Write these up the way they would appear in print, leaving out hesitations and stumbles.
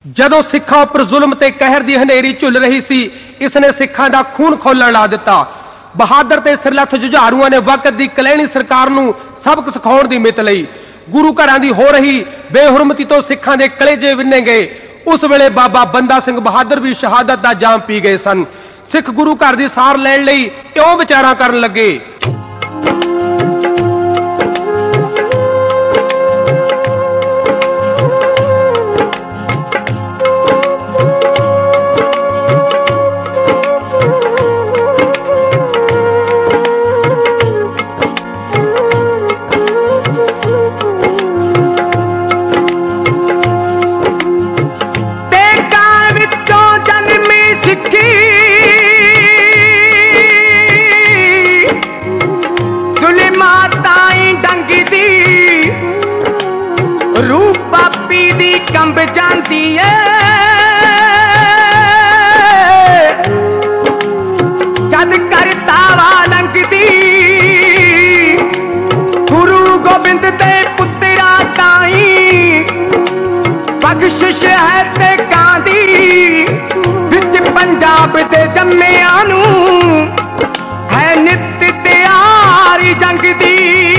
ਜਦੋਂ ਸਿੱਖਾਂ ਉੱਪਰ ਜ਼ੁਲਮ ਤੇ ਕਹਿਰ ਦੀ ਹਨੇਰੀ ਝੁੱਲ ਰਹੀ ਸੀ, ਇਸ ਨੇ ਸਿੱਖਾਂ ਦਾ ਖੂਨ ਖੋਲਣ ਲਾ ਦਿੱਤਾ। ਬਹਾਦਰ ਤੇ ਸਿਰਲੱਥ ਜੁਝਾਰੂਆਂ ਨੇ ਵਕਤ ਦੀ ਕਲੈਣੀ ਸਰਕਾਰ ਨੂੰ ਸਬਕ ਸਿਖਾਉਣ ਦੀ ਮਿੱਤ ਲਈ। ਗੁਰੂ ਘਰਾਂ ਦੀ ਹੋ ਰਹੀ ਬੇਹੁਰਮਤੀ ਤੋਂ ਸਿੱਖਾਂ ਦੇ ਕਲੇਜੇ ਵਿੰਨੇ ਗਏ। ਉਸ ਵੇਲੇ ਬਾਬਾ ਬੰਦਾ ਸਿੰਘ ਬਹਾਦਰ ਵੀ ਸ਼ਹਾਦਤ ਦਾ ਜਾਮ ਪੀ ਗਏ ਸਨ। ਸਿੱਖ ਗੁਰੂ ਘਰ ਦੀ ਸਾਰ ਲੈਣ ਲਈ ਕਿਉਂ ਵਿਚਾਰਾਂ ਕਰਨ ਲੱਗੇ। कंब जानती है जद करता लंघदी गुरु गोबिंद दे पुत्रा ताई बख्शिश है ते गांधी विच पंजाब दे जम्मिया नू है नित तैयारी जंग दी।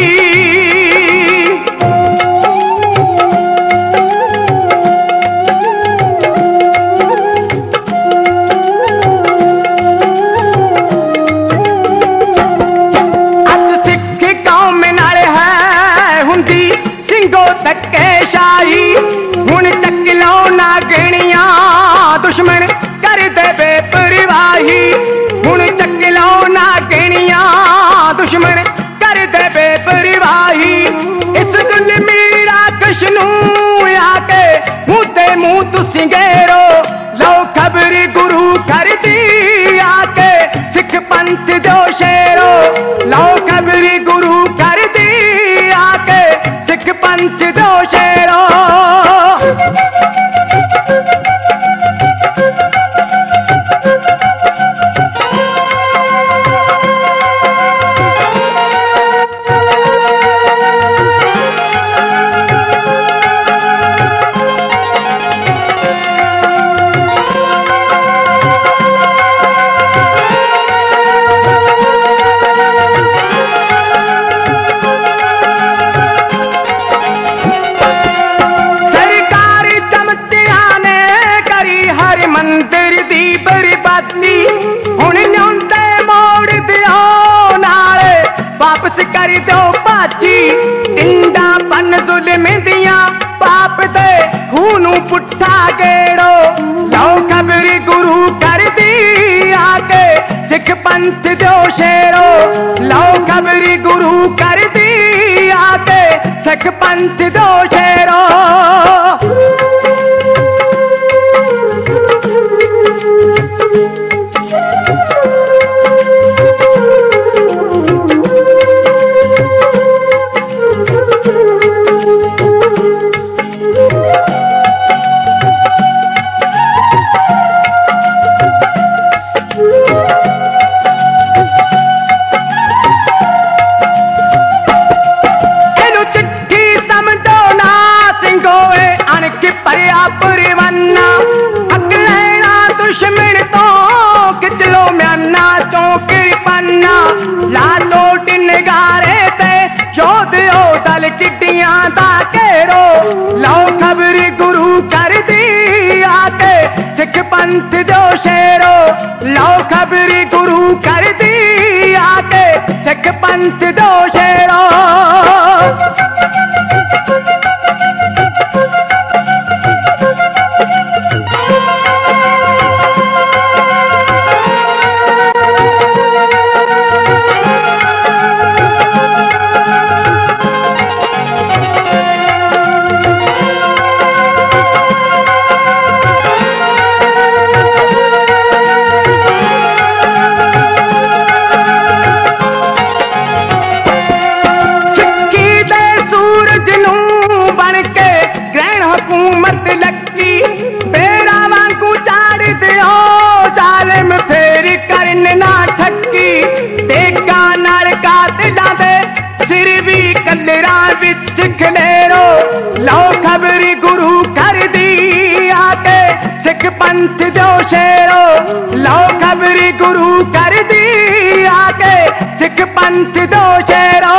हुण चक लो ना गिणिया दुश्मन कर दे बेपरवाही। हुण चक लो ना गिणिया दुश्मन कर दे बेपरवाही। इस जुल्मी राक्षस नू आके मुंह ते मुंह तुसी गेरो लो खबर गुरु कर दी आके सिख पंथ दो शेरो लो खबर गुरु कर दी आके सिख पंथ दो शेरो। वापस कर दो भाजी टिंडा पन जुल्म दिया पाप दे खूनू पुट्ठा गेड़ो लो खबर गुरु कर दी आके सिख पंथ दो शेरो लो खबर गुरु कर दी आके सिख पंथ दो शेरो। किटियां दा घेरो लो खबर गुरु कर दी आके सिख पंथ दो शेरो लो खबर गुरु कर दी आके सिख पंथ दो शेरो। पंथ जो शेरो लो खबरी गुरु कर दी आके सिख पंथ जो शेरो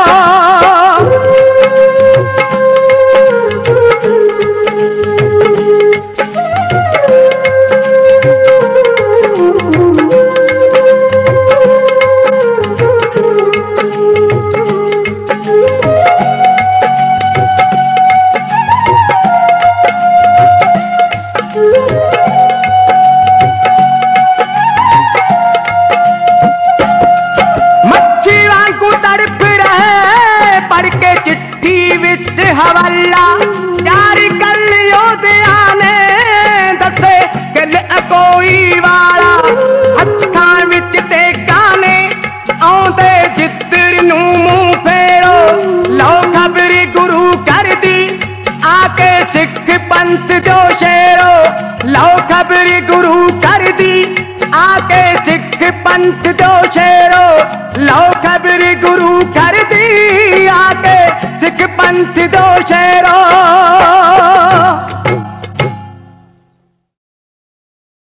हवाला जारी कर लियो दयाने दसे गल कोई वाला हत्थां विच ते गाने आउंदे जिद्दर नूं मूंह फेरो लो खबरी गुरु कर दी आके सिख पंथ जो शेरो लो खबरी गुरु कर दी आके सिख पंथ जो शेरो लो खबरी गुरु कर दी आके सिख पंथ जो शेरो